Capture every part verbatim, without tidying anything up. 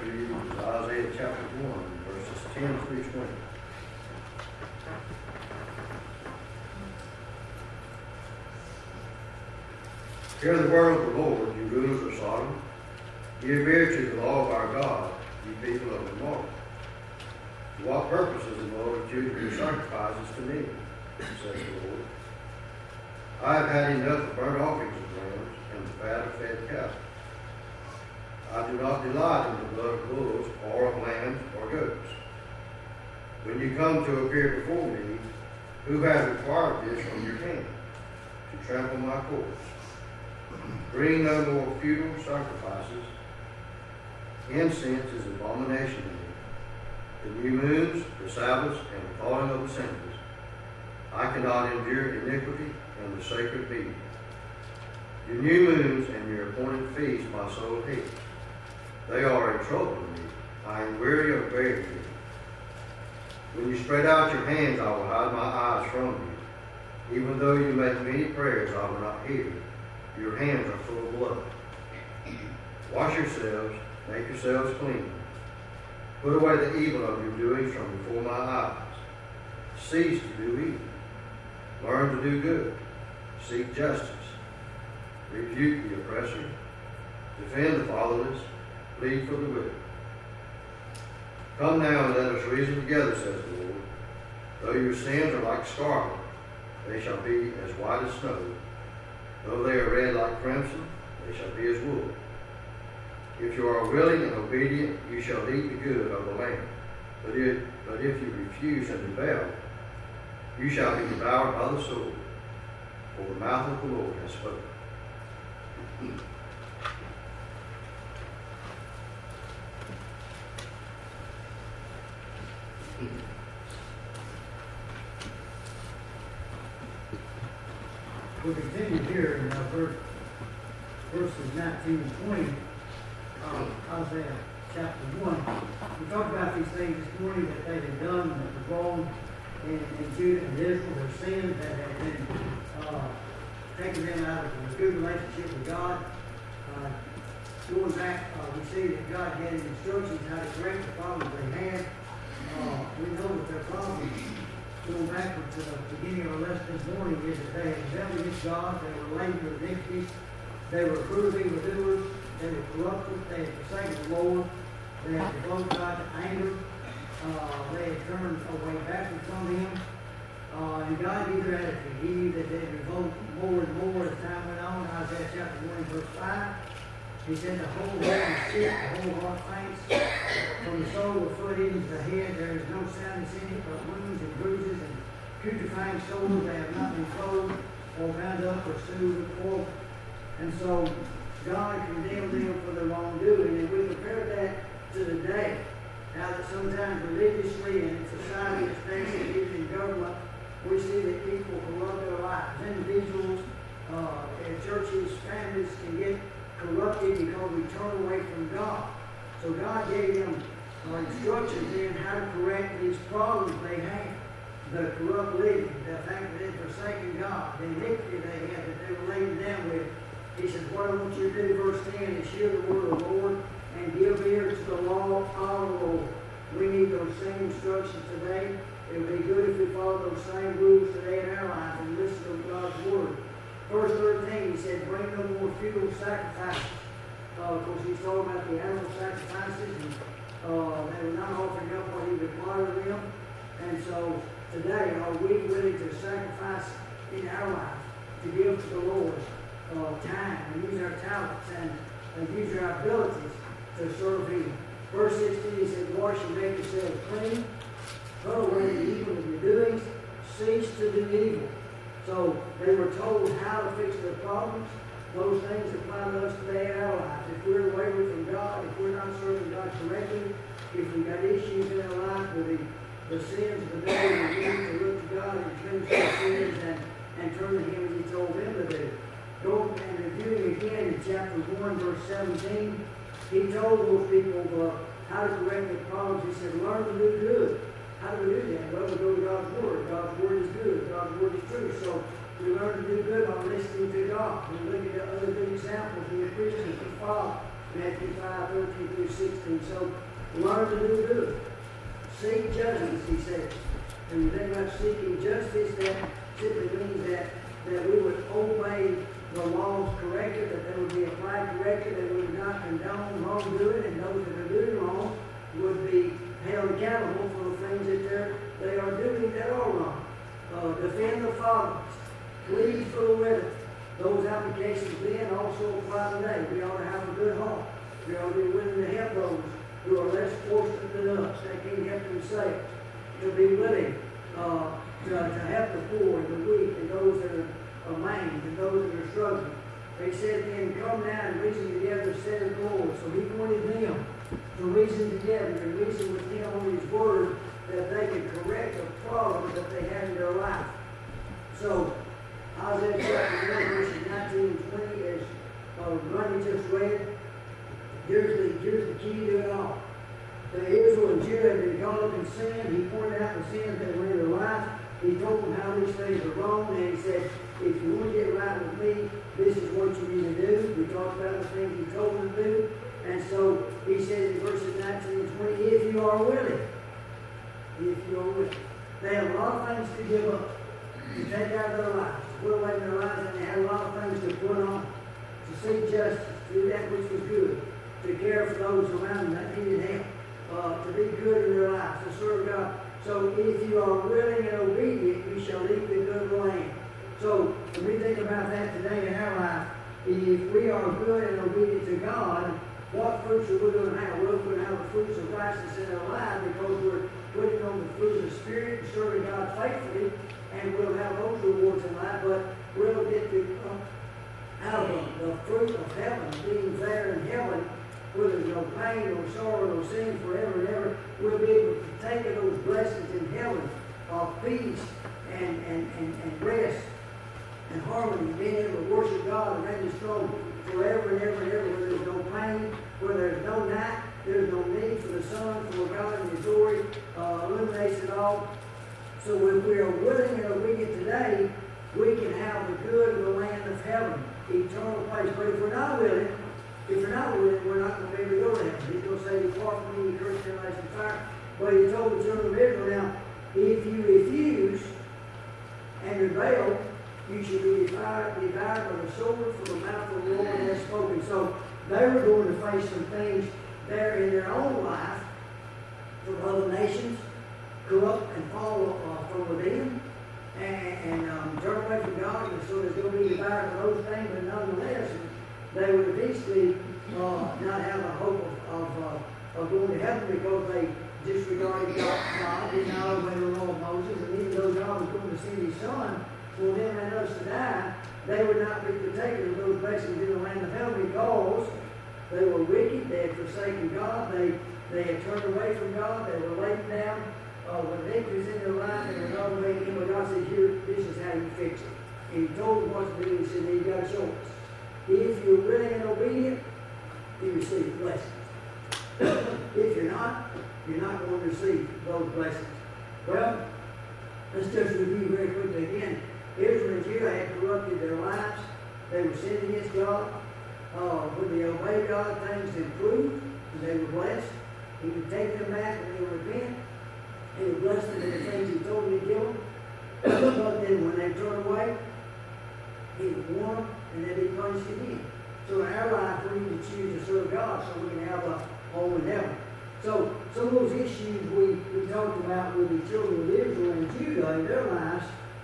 you is Isaiah chapter one, verses ten through twenty. Hear the word of the Lord, you rulers of Sodom. Give ear to the law of our God, you people of Gomorrah. To what purpose is the Lord of Judah your sacrifices to me, says the Lord? I have had enough of burnt offerings of lambs and the fat of fed cattle. I do not delight in the blood of bulls or of lambs or goats. When you come to appear before me, who has required this from your hand, to trample my courts? Bring no more futile sacrifices. Incense is an abomination to me. The new moons, the Sabbaths, and the calling of assemblies. I cannot endure iniquity and the sacred meeting. Your new moons and your appointed feasts my soul hates. They are a trouble to me. I am weary of bearing them. When you spread out your hands, I will hide my eyes from you. Even though you make many prayers, I will not hear. Your hands are full of blood. Wash yourselves, make yourselves clean. Put away the evil of your doings from before my eyes. Cease to do evil. Learn to do good. Seek justice. Rebuke the oppressor. Defend the fatherless. Plead for the widow. Come now and let us reason together, says the Lord. Though your sins are like scarlet, they shall be as white as snow. Though they are red like crimson, they shall be as wool. If you are willing and obedient, you shall eat the good of the land. But if, but if you refuse and rebel, you shall be devoured by the sword. For the mouth of the Lord has spoken. We continue here in uh, verse, verses nineteen and twenty of Isaiah chapter one. We talked about these things this morning that they had done that were wrong in, in Judah and Israel, their sins that had been uh, taken them out of a good relationship with God. Uh, going back, uh, we see that God had instructions how to correct the problems they had. Uh, we know that their problems, going backwards to the beginning of our lesson this morning, is that they had rebelled against God, they were laden with iniquities, they were approved evildoers, they were corrupted, they had forsaken the Lord, they had provoked God to anger, uh, they had turned away backward from Him, uh, and God knew their attitude. He knew that they had revolted more and more as time went on. Isaiah chapter one, verse five. He said, the whole heart is sick, the whole heart faints. From the sole of the foot into the head, there is no soundness in it, but wounds and bruises and putrefying sores. They have not been clothed or bound up or soothed with oil. And so God condemned them for their wrongdoing. And we compare that to the day. Now that sometimes religiously and in society, especially even in government, we see that people corrupt their lives. Individuals, uh, churches, families can get corrupted because we turn away from God. So God gave them uh, instructions in how to correct these problems they had. The corrupt living, the fact that they had forsaken God, the iniquity they had that they were laden down with. He said, what I want you to do, verse ten, is hear the word of the Lord and give ear to the law of the Lord. We need those same instructions today. It would be good if we follow those same rules today in our lives and listen to God's word. Verse thirteen, he said, bring no more futile sacrifices. Uh, of course, he's talking about the animal sacrifices, and uh, they were not offering up what he required of them. And so today, are we willing to sacrifice in our life to give to the Lord uh, time and use our talents and, and use our abilities to serve Him? Verse sixteen, he said, wash and make yourselves clean. Put away the evil of your doings. Cease to do evil. So they were told how to fix their problems. Those things apply to us today in our lives. If we're wayward from God, if we're not serving God correctly, if we've got issues in our life with the, the sins of the day, we need to look to God and cleanse our sins and, and turn to Him as He told them to do. Go and reviewing again in chapter one, verse seventeen. He told those people uh, how to correct their problems. He said, learn to do good. How do we do that? Well, we go to God's Word. God's Word is good. God's Word is true. So we learn to do good by listening to God. We look at other good examples in the Christians to follow. Matthew five, thirteen through sixteen. So learn to do good. Seek justice, he says. And the thing about seeking justice, that simply means that, that we would obey the laws correctly, that they would be applied correctly, that we would not condone wrongdoing, and those that are doing wrong would be held accountable for the things that they're, they are doing that are wrong. Uh, defend the fathers, plead for the widow. Those applications then also apply today. We ought to have a good heart. We ought to be willing to help those who are less fortunate than us. They can't help themselves. To be willing uh, to, to help the poor and the weak and those that are uh, maimed and those that are struggling. He said then, come now and reason together, said the Lord. So he wanted them to reason together and reason with him on his word that they could correct the problems that they had in their life. So, Isaiah chapter one, verses nineteen and twenty, as uh, Ronnie just read, here's the, here's the key to it all. The Israel and Judah had been caught up in sin. He pointed out the sins that were in their life. He told them how these things are wrong, and he said, if you want to get right with me, this is what you need to do. We talked about the things he told them to do. And so he says in verses nineteen and twenty, if you are willing, if you are willing. They have a lot of things to give up, to take out of their lives, to put away in their lives, and they had a lot of things to put on, to seek justice, to do that which was good, to care for those around them that needed help, uh, to be good in their lives, to serve God. So if you are willing and obedient, you shall eat the good of the land. So when we think about that today in our life, if we are good and obedient to God, what fruits are we going to have? We're going to have the fruits of righteousness in our life because we're putting on the fruit of the Spirit and serving God faithfully, and we'll have those rewards in life, but we'll get to come out of the fruit of heaven, being there in heaven, where there's no pain, no sorrow, no sin forever and ever. We'll be able to take of those blessings in heaven of peace and, and, and, and rest and harmony, being able to worship God and reign His throne forever and ever and ever, where there's no pain, where there's no night, there's no need for the sun, for God and His glory uh, illuminates it all. So if we are willing and obedient today, we can have the good of the land of heaven, eternal place. But if we're not willing, if we're not willing, we're not going to be able to go to heaven. He's going to say, depart from me, you cursed generation of fire. But He told the children of Israel, now, if you refuse and rebel, you shall be devoured, devoured by the sword, for the mouth of the Lord has spoken. So they were going to face some things there in their own life from other nations, corrupt and fall uh, from within, and, and um, turn away from God. And so there's going to be devoured by those things, but nonetheless, they would eventually uh, not have a hope of, of, uh, of going to heaven because they disregarded God, did not obey the law of Moses, and even though God was going to send His Son for them and us to die, they would not be partakers of those blessings in the land of heaven because they were wicked, they had forsaken God, they, they had turned away from God, they were laid down uh, with iniquities in their life, and were not obeying Him. But God said, here, this is how you fix it. And He told them what to do. He said, you've got a choice. If you're willing and obedient, you receive blessings. If you're not, you're not going to receive those blessings. Well, let's just review very quickly again. Israel and Judah had corrupted their lives. They were sinning against God. Uh, when they obeyed God, things improved, and they were blessed. He would take them back when they would repent. He would bless them in the things He told them to give them. But then when they turned away, He would warn them, and then He punished again. So in our life, we need to choose to serve God so we can have a home in heaven. So some of those issues we, we talked about with the children of Israel and Judah in their lives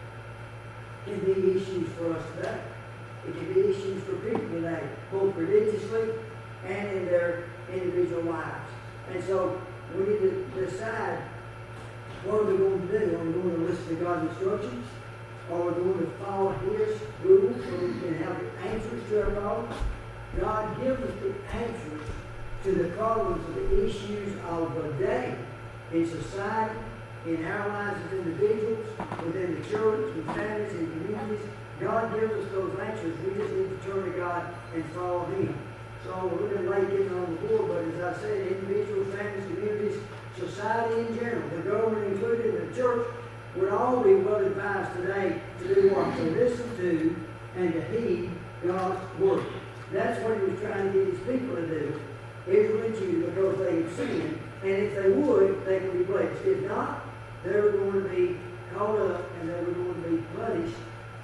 can be issues for us today. It can be issues for people today, both religiously and in their individual lives. And so we need to decide, what are we going to do? Are we going to listen to God's instructions? Are we going to follow His rules so we can have answers to our problems? God gives us the answers to the problems of the issues of the day in society, in our lives as individuals, within the church, in families, in communities. God gives us those answers. We just need to turn to God and follow Him. So we're going to lay getting on the board, but as I said, individuals, families, communities, society in general, the government included, and the church, would all be well advised today to do what? To listen to and to heed God's word. that's what he was trying to get his people to do, Israel and Judah, because they had sinned. And if they would, they would be blessed. If not, they were going to be caught up and they were going to be punished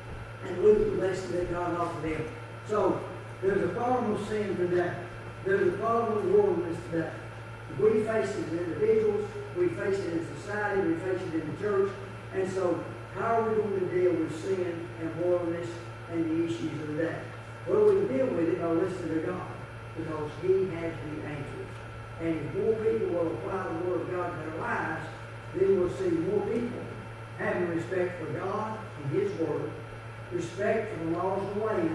and lose the blessing that God offered them. So there's a problem with sin today. There's a problem with worldliness today. We face it as individuals, we face it in society, we face it in the church. And so how are we going to deal with sin and worldliness and the issues of the day? Well, we deal with it by listening to God, because He has the answers. And if more people will apply the Word of God to their lives, then we'll see more people having respect for God and His Word, respect for the laws of the land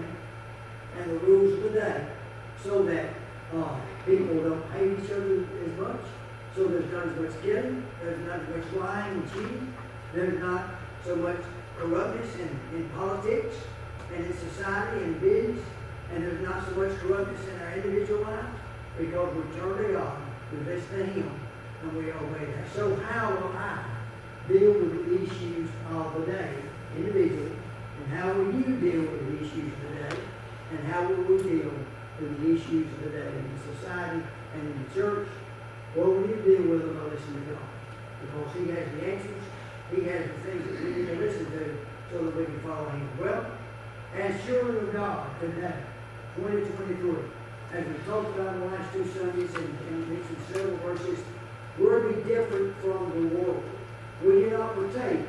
and the rules of the day, so that uh, people don't hate each other as much, so there's not as much killing, there's not as much lying and cheating, there's not so much corruptness in, in politics and in society and business, and there's not so much corruptness in our individual lives, because we turn to God, we listen to Him, and we obey that. So how will I deal with the issues of the day individually, and how will you deal with the issues of the day, and how will we deal with the issues of the day in society and in the church? Well, will you deal with them by listening to God? Because He has the answers, He has the things that we need to listen to so that we can follow Him. Well, as children of God today, twenty twenty-three, as we talked about in the last two Sundays and, and mentioned several verses, we're to be different from the world. We do not partake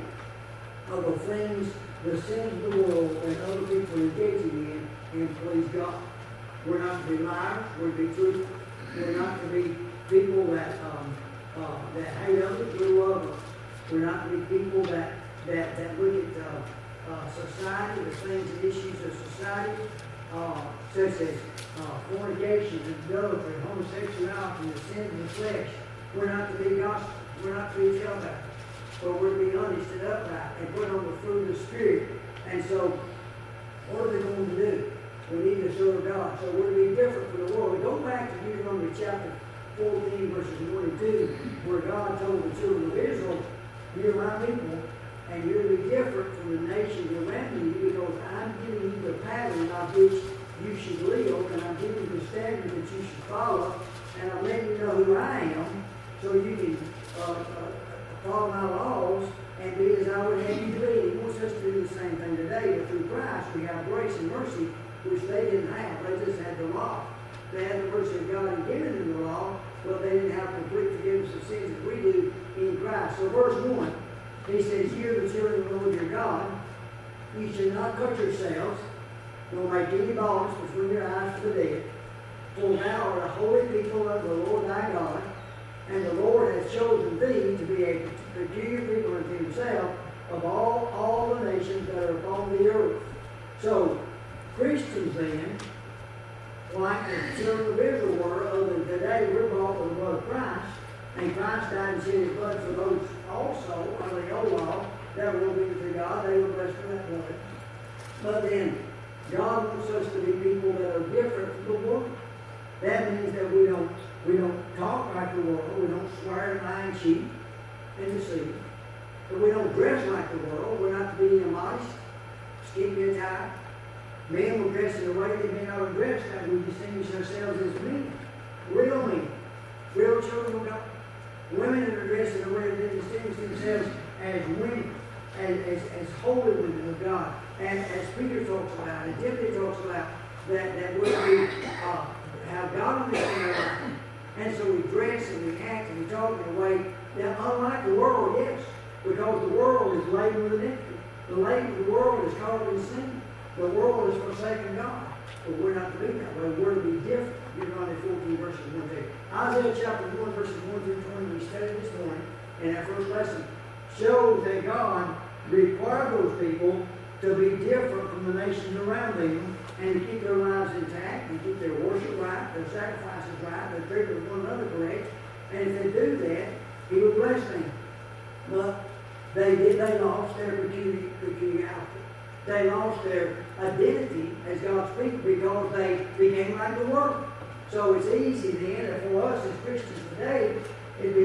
of the things, the sins of the world that other people are engaging in, and please God. We're not to be liars, we're to be truthful. We're not to be people that um, uh, that hate others, we love them. We're not to be people that, that, that look at uh, uh, society, the things and issues of society, uh, such as uh, fornication, adultery, homosexuality, the sin of the flesh. We're not to be gospel. We're not to be jailbackers. But we're to be honest and upright and put on the fruit of the Spirit. And so, what are they going to do? We need to serve God. So we're to be different from the world. We go back to Deuteronomy chapter fourteen, verses one and two, where God told the children of Israel, you're my people, and you're to be different from the nations around you, because I'm giving you the pattern by which you should live, and I'm giving you the standard that you should follow, and I'm letting you know who I am, so you can uh, uh, follow my laws and be as I would have you to be. He wants us to do the same thing today, but through Christ we have grace and mercy, which they didn't have. They just had the law. They had the mercy of God and given them the law, but they didn't have complete forgiveness of sins that we do in Christ. So verse one, he says, "You are the children of the Lord your God. You should not cut yourselves, nor make any bonds between your eyes to the dead. For thou art a holy people of the Lord thy God, and the Lord has chosen thee to be a peculiar people unto himself of all, all the nations that are upon the earth." So, Christians then, like the children of Israel were, other than today, we're bought with the blood of Christ, and Christ died and shed his blood for those also under the old law that were obedient to God. They were blessed with that blood. But then, God wants us to be people that are different from the world. That means that we don't we don't talk like the world, we don't swear, lie, and cheat, and deceive. But we don't dress like the world. We're not to be immodest, skinny and tight. Men will dress in a way that men ought to dress, that we distinguish ourselves as men. Real men, real children of God. Women that are dressed in a way that they distinguish themselves as women, as, as, as holy women of God. And as Peter talks about, and Timothy talks about, that, that we're to uh, have godliness in our life. And so we dress and we act and we talk in a way that, unlike the world, yes, because the world is laden with iniquity. The laden of the world is caught in sin. The world is forsaken God. But we're not to be that way. We're to be different. Deuteronomy fourteen, verses one through. Isaiah chapter one, verses one through twenty, we studied this morning in our first lesson, shows that God required those people to be different from the nations around them and to keep their lives intact and keep their worship right, their sacrifices right, their treatment of one another correct. And if they do that, He would bless them. But they did, they lost their peculiarity. They lost their identity as God's people because they became like the world. So it's easy then, for us as Christians today, it'd be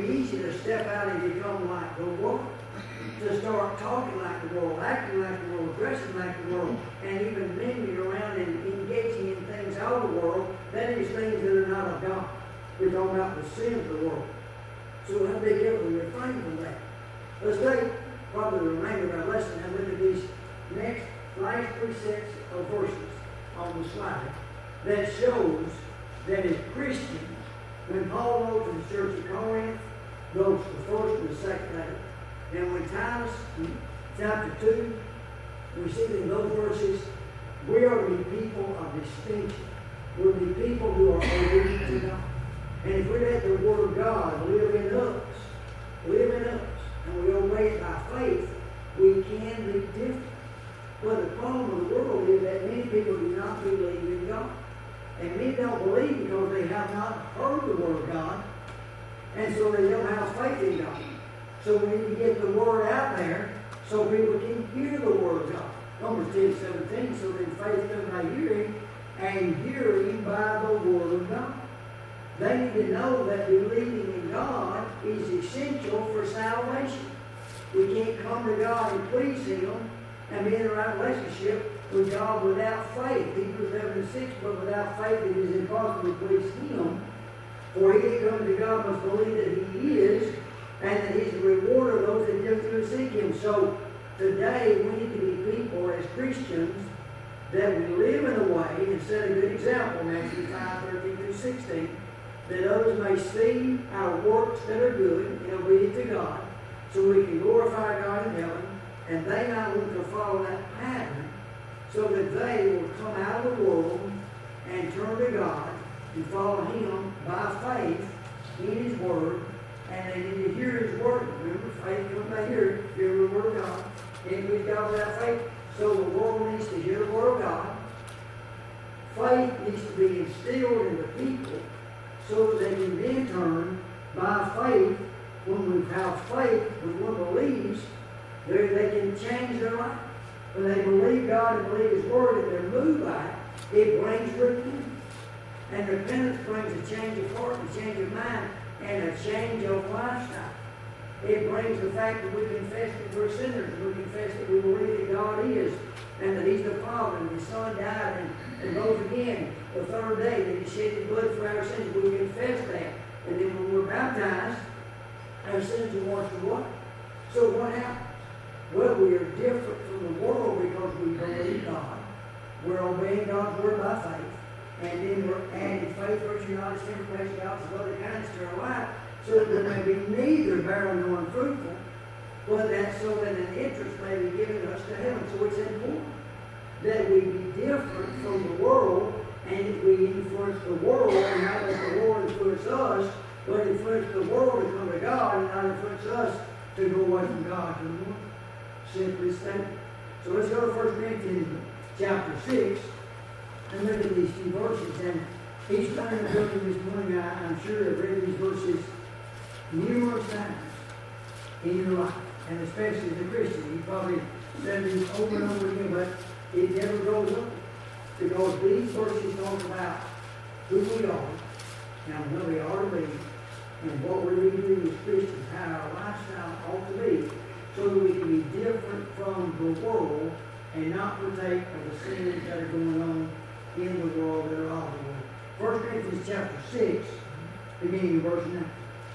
be easy to step out and become like the world, to start talking like the world, acting like the world, dressing like the world, and even mingling around and engaging in things out of the world, that is things that are not of God. We're talking about the sin of the world. So we have to be careful and refrain from that. Let's take probably the remainder of our lesson and look at these next last three sets of verses on the slide that shows that as Christians, when Paul wrote to the church of Corinth, wrote the first and the second letter, and when Titus, in chapter two, we see in those verses, we are the people of distinction. We're the people who are obedient to God. And if we let the Word of God live in us, live in us, and we obey it by faith, we can be different. But the problem of the world is that many people do not believe in God. And many don't believe because they have not heard the Word of God, and so they don't have faith in God. So we need to get the Word out there so people can hear the Word of God. Numbers ten seventeen, so then faith comes by hearing, and hearing by the Word of God. They need to know that believing in God is essential for salvation. We can't come to God and please Him and be in the right relationship with God without faith. Hebrews eleven and six, but without faith it is impossible to please Him. For he that comes to God must believe that He is, and that He's the rewarder of those that diligently seek Him. So today we need to be people as Christians that we live in a way and set a good example, Matthew five, thirteen through sixteen, that others may see our works that are good and obedient to God, so we can glorify God in heaven, and they might want to follow that pattern, so that they will come out of the world and turn to God and follow Him by faith in His Word, and they need to hear His Word. Remember, faith comes by hearing, hear the Word of God. And with God without faith, so the world needs to hear the Word of God. Faith needs to be instilled in the people so that they can then turn by faith. When we have faith, when one believes, they they can change their life. When they believe God and believe His Word, if they're moved by it, it brings repentance. And repentance brings a change of heart, a change of mind, and a change of lifestyle. It brings the fact that we confess that we're sinners, and we confess that we believe that God is, and that He's the Father, and His Son died and, and rose again the third day, that He shed His blood for our sins. We confess that. And then when we're baptized, our sins are washed away. So what happens? Well, we are different from the world because we believe God. We're obeying God's Word by faith. And then we're adding faith, virtue, knowledge, temper, patience, goodness, and other kindness to our life, so that we may be neither barren nor unfruitful, but that so that an interest may be given us to heaven. So it's important that we be different from the world, and that we influence the world, and not let the world influence us, but influence the world to come to God, and not influence us to go away from God to the world. Simply stated. So let's go to First Corinthians chapter six. And look at these few verses. And each one of you this morning, I, I'm sure have read these verses numerous times in your life. And especially as a Christian. You probably said these over and over again, but it never grows up. Because these verses talk about who we are and where we are to be and what we're doing as Christians, how our lifestyle ought to be, so that we can be different from the world and not partake of the sins that are going on in the world that are of the world. First Corinthians chapter six, beginning in verse nine.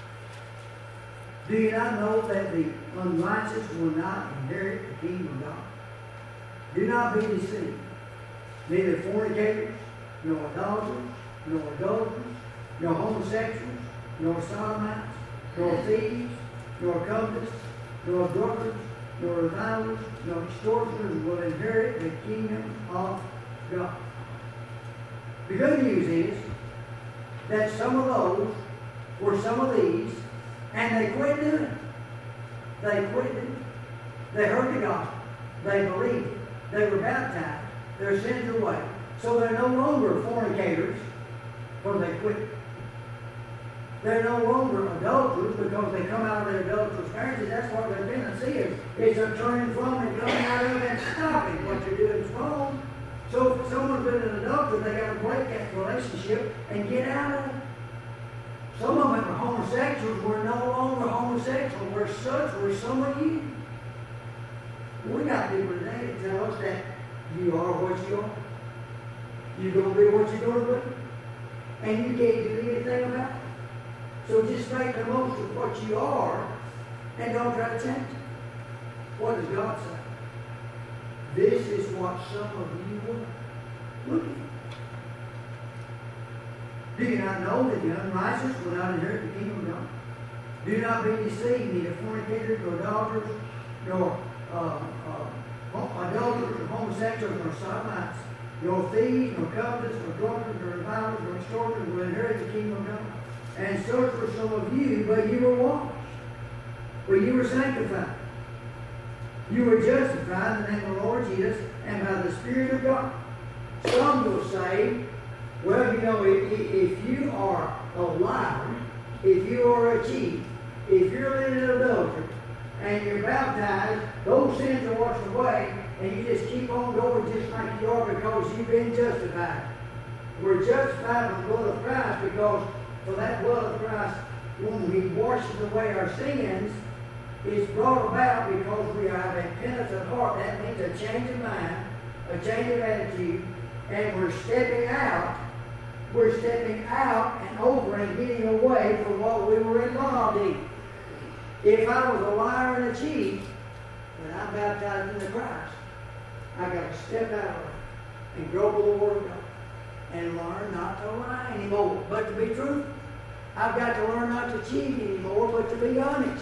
Do you not know that the unrighteous will not inherit the kingdom of God? Do not be deceived. Neither fornicators, nor idolaters, nor adulterers, nor homosexuals, nor sodomites, nor thieves, nor covetous, nor drunkards, nor revilers, nor extortioners will inherit the kingdom of God. The good news is that some of those were some of these, and they quit doing it. They quit doing it. They heard the gospel. They believed it. They were baptized. Their sins are away. So they're no longer fornicators because they quit. They're no longer adulterers because they come out of their adulterous marriages. That's what repentance is. It's a turning from and coming out of and stopping what you're doing is wrong. So if someone's been an adulterer, they got to break that relationship and get out of it. Some of them were homosexuals were no homosexual were such were some of you. We got people today that tell us that you are what you are. You're going to be what you're going to be. And you can't do anything about it. So just make the most of what you are and don't try to change it. What does God say? This is what some of you were. Look at it. Do you not know that the unrighteous will not inherit the kingdom of God? Do not be deceived, neither fornicators, nor adulterers, nor uh, uh, adulterers, nor homosexuals, nor sodomites, nor thieves, nor covetous, nor drunkards, nor revilers, nor extortioners will inherit the kingdom of God. And so for some of you, but you were washed, but you were sanctified. You were justified in the name of the Lord Jesus and by the Spirit of God. Some will say, well, you know, if, if you are a liar, if you are a cheat, if you're in an adultery, and you're baptized, those sins are washed away, and you just keep on going just like you are because you've been justified. We're justified with the blood of Christ because for that blood of Christ, when He washes away our sins, it's brought about because we have a penance of heart. That means a change of mind, a change of attitude, and we're stepping out. We're stepping out and over and getting away from what we were involved in. If I was a liar and a cheat, and I'm baptized into Christ, I got to step out of it and grow with the Word of God and learn not to lie anymore, but to be truthful. I've got to learn not to cheat anymore, but to be honest.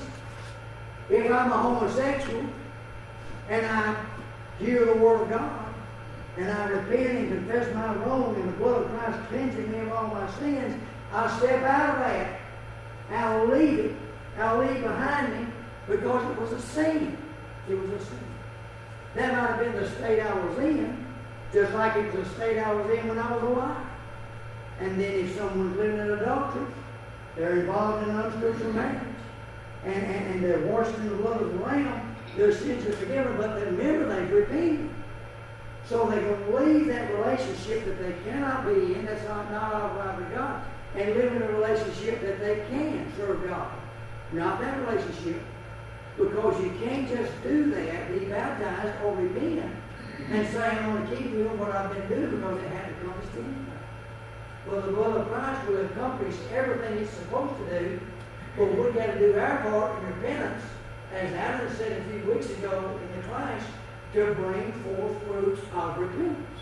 If I'm a homosexual and I hear the Word of God and I repent and confess my wrong and the blood of Christ cleansing me of all my sins, I'll step out of that. I'll leave it. I'll leave behind me because it was a sin. It was a sin. That might have been the state I was in, just like it was the state I was in when I was alive. And then if someone's living in adultery, they're involved in an unspiritual marriage, and, and, and they're washed in the blood of the Lamb, their sins are forgiven, but remember they've repented. So they can leave that relationship that they cannot be in, that's not, not all right with God, and live in a relationship that they can serve God. Not that relationship. Because you can't just do that, be baptized or repent, and say, I'm going to keep doing what I've been doing because it had to come to anyway. Well, the blood of Christ will accomplish everything it's supposed to do, but we've got to do our part in repentance, as Alan said a few weeks ago in the class, to bring forth fruits of repentance.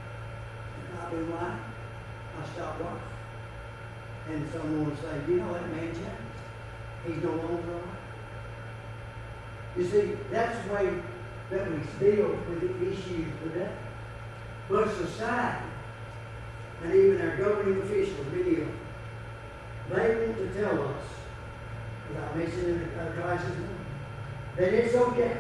If I do right, I stop right. And someone will say, you know, that man changed. He's no longer alive. You see, that's the way that we deal with the issues today. But society, and even our governing officials, many of them, they want to tell us, as I mentioned in the crisis, that it's okay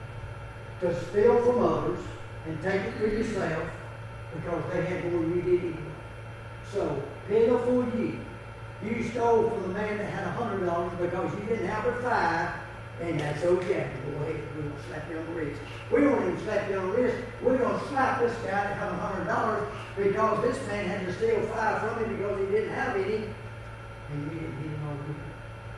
to steal from others and take it for yourself because they had more than you did anyway. So, pitiful you. You stole from the man that had a hundred dollars because you didn't have a five, and that's okay. Go ahead, we're going to slap you on the wrist. We don't even slap you on the wrist. We're going to slap this guy that had a hundred dollars because this man had to steal five from him because he didn't have any, and you didn't get him over here.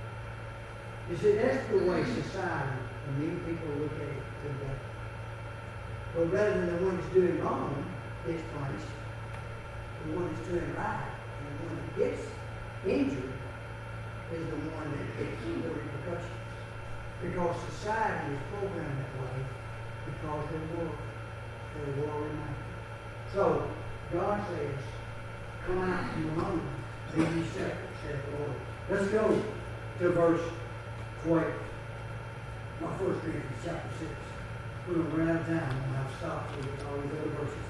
You see, that's the way society and many people look at it today. But rather than the one that's doing wrong gets punished, the one that's doing right and the one that gets injured is the one that gets the repercussions. Because society is programmed that way because they're world. They're worldly minded. So God says, come out from among them, be ye separate, saith the Lord. Let's go to verse twelve. My first Corinthians chapter six. We're going to run out of time and I've stopped with all these other verses.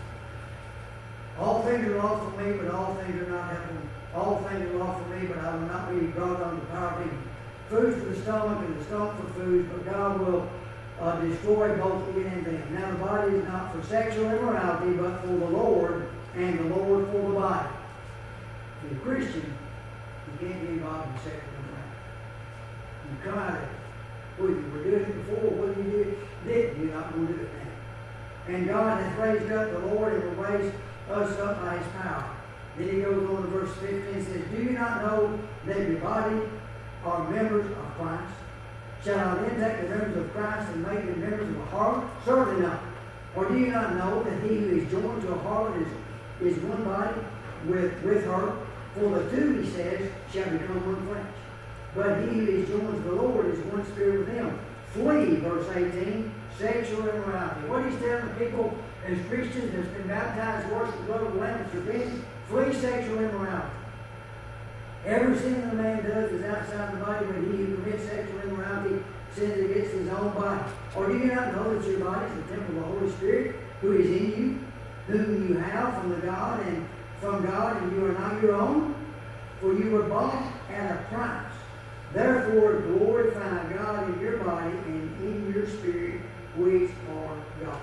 All things are lawful for me, but all things are not helpful. All things are lawful for me, but I will not be brought under the power of evil. Food for the stomach and the stomach for food, but God will uh, destroy both in and them. Now the body is not for sexual immorality, but for the Lord, and the Lord for the body. For the Christian, you can't be involved in sexual immorality. You come out of it. Whether you were doing it before, whether you did, did you're not going to do it now. And God has raised up the Lord and will raise us up by His power. Then he goes on to verse fifteen and says, do you not know that your body are members of Christ? Shall I then take the members of Christ and make them members of a harlot? Certainly not. Or do you not know that he who is joined to a harlot is, is one body with, with her? For the two, he says, shall become one flesh. But he who is joined to the Lord is one spirit with him. Flee, verse eighteen, sexual immorality. What he's telling the people as Christians that's been baptized, worship the blood of the Lamb, and forbidden, flee sexual immorality. Every sin that a man does is outside the body, but he who commits sexual immorality sins against his own body. Or do you not know that your body is the temple of the Holy Spirit, who is in you, whom you have from the God and from God, and you are not your own? For you were bought at a price. Therefore glorify God in your body and in your spirit, which are God's.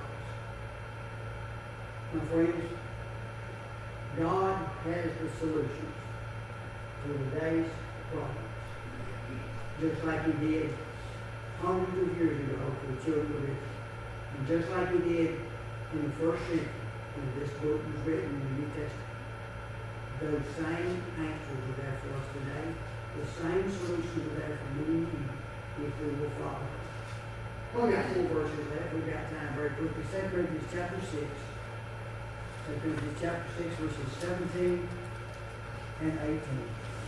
My friends, God has the solutions to today's problems, just like He did hundreds of years ago for the children of Israel, and just like He did in the first century when this book was written in the New Testament. Those same answers are there for us today. The same solutions are there for me and you if we will follow. Well, we got four verses left. We've got time very quickly. Second Corinthians chapter six. Second Corinthians chapter six, verses seventeen and eighteen.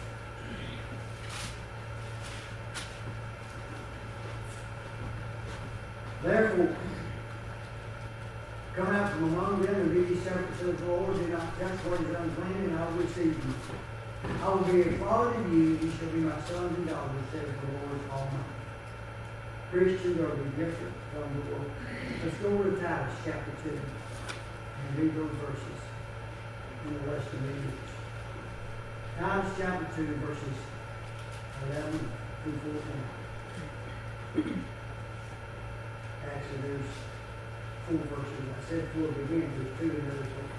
Therefore, come out from among them and be ye separate, says the Lord. Do not touch what is unclean, and I will receive you. I will be a father to you, and you shall be my sons and daughters, says the Lord Almighty. Christians are to be different from the world. Let's go to Titus chapter two and read those verses in the rest of the years. Titus chapter two, verses eleven through fourteen. Actually, there's four verses. I said four to begin, there's two in those four.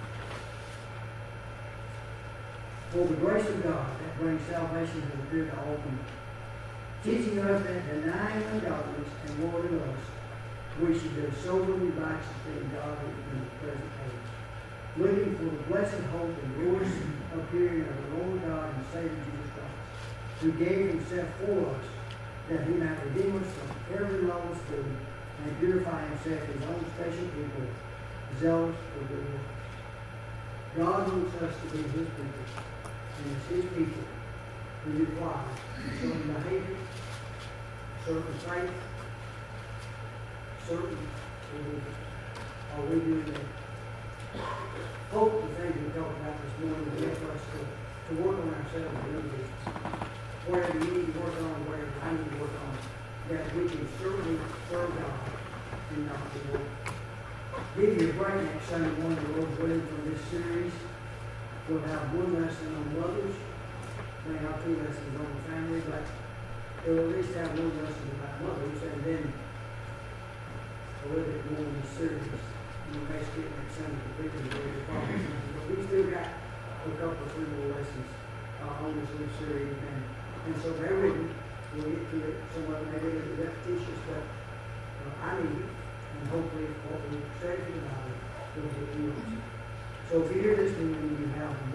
For the grace of God that brings salvation has appeared to all men, teaching us that denying ungodliness and worldly lust, we should live soberly, righteously, and godly in the present age, looking for the blessed hope and glorious appearing of the Lord God and Savior Jesus Christ, who gave Himself for us, that He might redeem us from every lawless deed and purify Himself His own special people, zealous for good works. God wants us to be His people, and it's His people who require certain behavior, certain faith, certain belief. Are we doing that? Hope the things we talked about this morning will help us to, to work on ourselves a little bit. Whatever you need to work on, whatever I need to work on, that we can certainly serve God and not the world. Give you a break next Sunday morning, the Lord's willing, from this series. We'll have one lesson on mothers, maybe not two lessons on the family, but we'll at least have one lesson about mothers, and then a little bit more in the series. And we'll make it next Sunday for people to read the problems. But we still got a couple, three more lessons uh, on this new series, and, and so bear with me. We'll get to it. Some of them may be a little repetitious, but uh, I need it. And hopefully what we say about it will get you. So if you're here this morning and you have